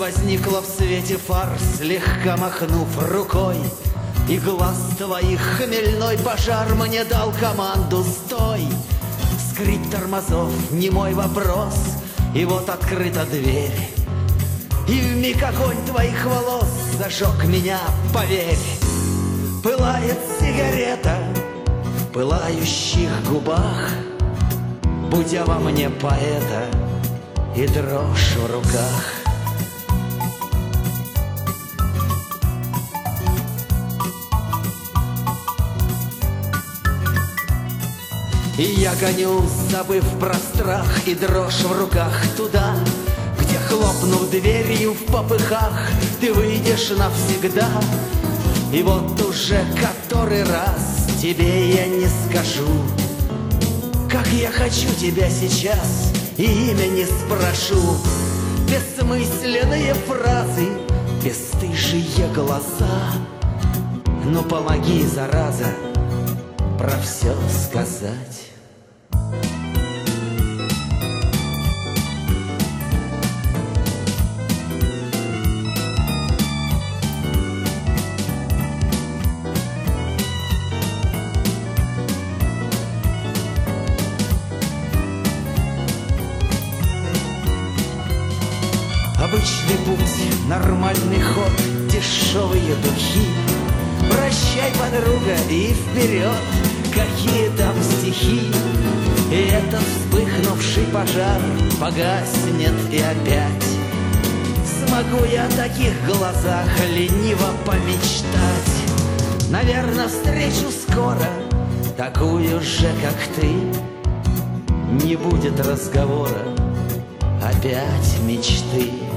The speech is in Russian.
возникла в свете фар, слегка махнув рукой, и глаз твоих хмельной пожар мне дал команду «Стой!». Скрип тормозов, немой вопрос, и вот открыта дверь, и вмиг огонь твоих волос зажег меня, поверь. Пылает сигарета в пылающих губах, будя во мне поэта и дрожь в руках. И я гоню, забыв про страх и дрожь в руках, туда, где, хлопнув дверью в попыхах, ты выйдешь навсегда. И вот уже который раз тебе я не скажу, как я хочу тебя сейчас, и имя не спрошу. Бессмысленные фразы, бесстыжие глаза, ну помоги, зараза, про все сказать. Обычный путь, нормальный ход, дешевые духи. Прощай, подруга, и вперед, какие там стихи. И этот вспыхнувший пожар погаснет и опять смогу я о таких глазах лениво помечтать. Наверно, встречу скоро такую же, как ты. Не будет разговора, опять мечты.